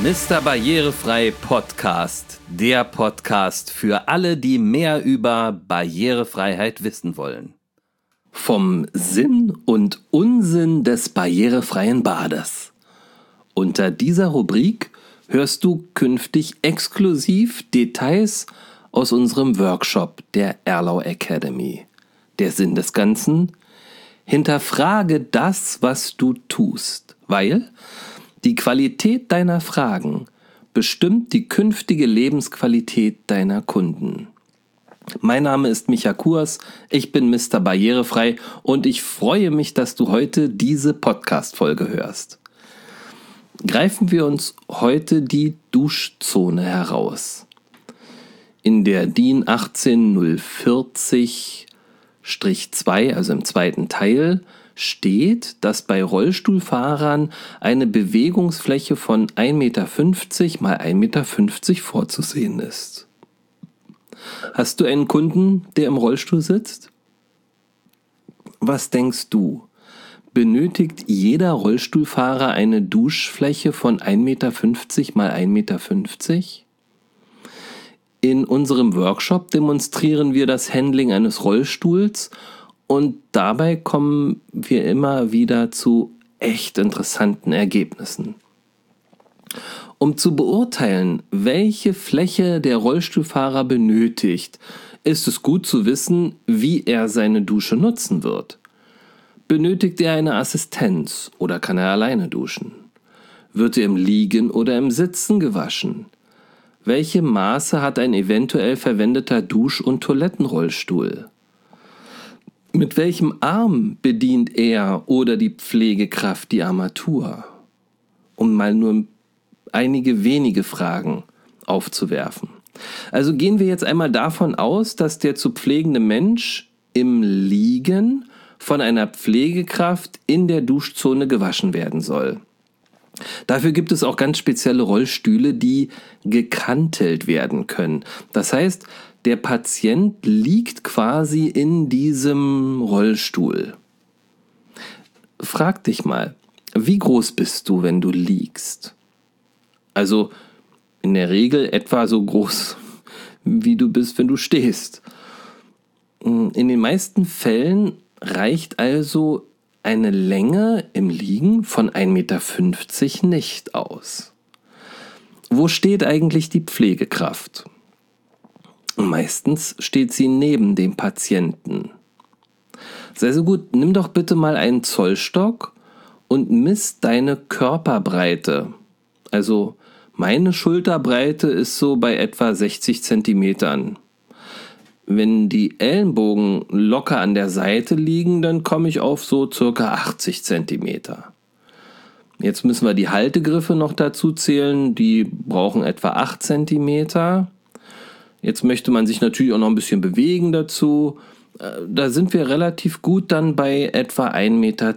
Mr. Barrierefrei Podcast, der Podcast für alle, die mehr über Barrierefreiheit wissen wollen. Vom Sinn und Unsinn des barrierefreien Bades. Unter dieser Rubrik hörst du künftig exklusiv Details aus unserem Workshop der Erlau Academy. Der Sinn des Ganzen? Hinterfrage das, was du tust, weil die Qualität deiner Fragen bestimmt die künftige Lebensqualität deiner Kunden. Mein Name ist Micha Kurs, ich bin Mr. Barrierefrei und ich freue mich, dass du heute diese Podcast-Folge hörst. Greifen wir uns heute die Duschzone heraus. In der DIN 18040-2, also im zweiten Teil, steht, dass bei Rollstuhlfahrern eine Bewegungsfläche von 1,50 Meter mal 1,50 Meter vorzusehen ist. Hast du einen Kunden, der im Rollstuhl sitzt? Was denkst du? Benötigt jeder Rollstuhlfahrer eine Duschfläche von 1,50 Meter mal 1,50 Meter? In unserem Workshop demonstrieren wir das Handling eines Rollstuhls und dabei kommen wir immer wieder zu echt interessanten Ergebnissen. Um zu beurteilen, welche Fläche der Rollstuhlfahrer benötigt, ist es gut zu wissen, wie er seine Dusche nutzen wird. Benötigt er eine Assistenz oder kann er alleine duschen? Wird er im Liegen oder im Sitzen gewaschen? Welche Maße hat ein eventuell verwendeter Dusch- und Toilettenrollstuhl? Mit welchem Arm bedient er oder die Pflegekraft die Armatur? Um mal nur einige wenige Fragen aufzuwerfen. Also gehen wir jetzt einmal davon aus, dass der zu pflegende Mensch im Liegen von einer Pflegekraft in der Duschzone gewaschen werden soll. Dafür gibt es auch ganz spezielle Rollstühle, die gekantelt werden können. Das heißt, der Patient liegt quasi in diesem Rollstuhl. Frag dich mal, wie groß bist du, wenn du liegst? Also in der Regel etwa so groß, wie du bist, wenn du stehst. In den meisten Fällen reicht also eine Länge im Liegen von 1,50 Meter nicht aus. Wo steht eigentlich die Pflegekraft? Meistens steht sie neben dem Patienten. Sei so gut, nimm doch bitte mal einen Zollstock und misst deine Körperbreite. Also meine Schulterbreite ist so bei etwa 60 Zentimetern. Wenn die Ellenbogen locker an der Seite liegen, dann komme ich auf so circa 80 Zentimeter. Jetzt müssen wir die Haltegriffe noch dazu zählen, die brauchen etwa 8 Zentimeter. Jetzt möchte man sich natürlich auch noch ein bisschen bewegen dazu. Da sind wir relativ gut dann bei etwa 1,10 Meter.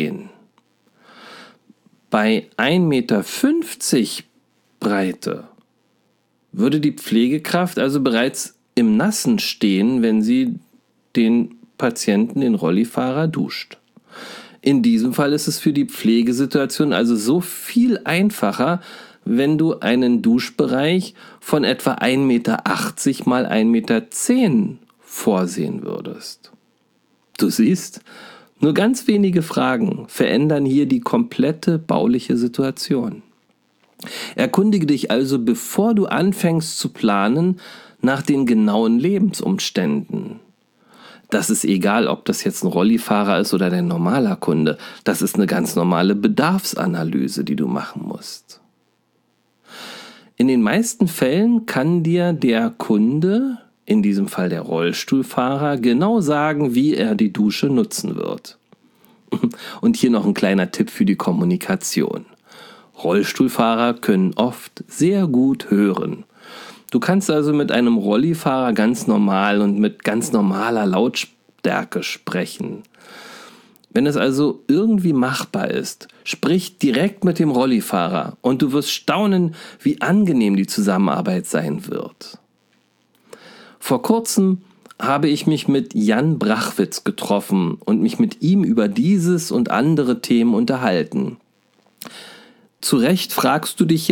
Bei 1,50 Meter Breite würde die Pflegekraft also bereits im Nassen stehen, wenn sie den Patienten, den Rollifahrer, duscht. In diesem Fall ist es für die Pflegesituation also so viel einfacher, wenn du einen Duschbereich von etwa 1,80 Meter mal 1,10 Meter vorsehen würdest. Du siehst, nur ganz wenige Fragen verändern hier die komplette bauliche Situation. Erkundige dich also, bevor du anfängst zu planen, nach den genauen Lebensumständen. Das ist egal, ob das jetzt ein Rollifahrer ist oder dein normaler Kunde. Das ist eine ganz normale Bedarfsanalyse, die du machen musst. In den meisten Fällen kann dir der Kunde, in diesem Fall der Rollstuhlfahrer, genau sagen, wie er die Dusche nutzen wird. Und hier noch ein kleiner Tipp für die Kommunikation. Rollstuhlfahrer können oft sehr gut hören. Du kannst also mit einem Rollifahrer ganz normal und mit ganz normaler Lautstärke sprechen. Wenn es also irgendwie machbar ist, sprich direkt mit dem Rollifahrer und du wirst staunen, wie angenehm die Zusammenarbeit sein wird. Vor kurzem habe ich mich mit Jan Brachwitz getroffen und mich mit ihm über dieses und andere Themen unterhalten. Zu Recht fragst du dich jetzt,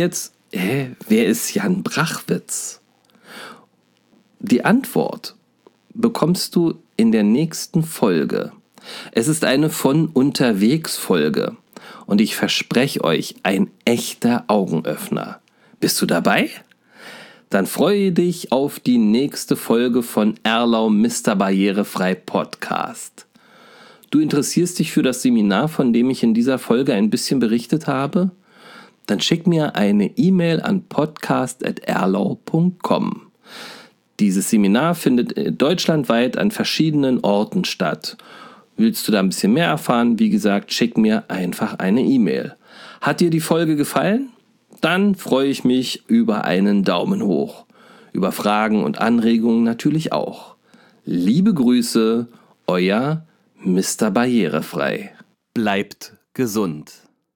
Wer ist Jan Brachwitz? Die Antwort bekommst du in der nächsten Folge. Es ist eine von unterwegs Folge und ich verspreche euch, ein echter Augenöffner. Bist du dabei? Dann freue dich auf die nächste Folge von Erlau Mr. Barrierefrei Podcast. Du interessierst dich für das Seminar, von dem ich in dieser Folge ein bisschen berichtet habe? Dann schick mir eine E-Mail an podcast@erlau.com. Dieses Seminar findet deutschlandweit an verschiedenen Orten statt. Willst du da ein bisschen mehr erfahren? Wie gesagt, schick mir einfach eine E-Mail. Hat dir die Folge gefallen? Dann freue ich mich über einen Daumen hoch. Über Fragen und Anregungen natürlich auch. Liebe Grüße, euer Mr. Barrierefrei. Bleibt gesund.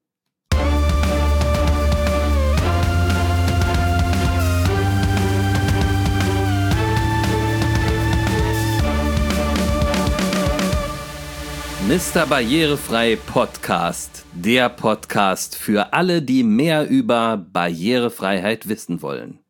Mr. Barrierefrei Podcast, der Podcast für alle, die mehr über Barrierefreiheit wissen wollen.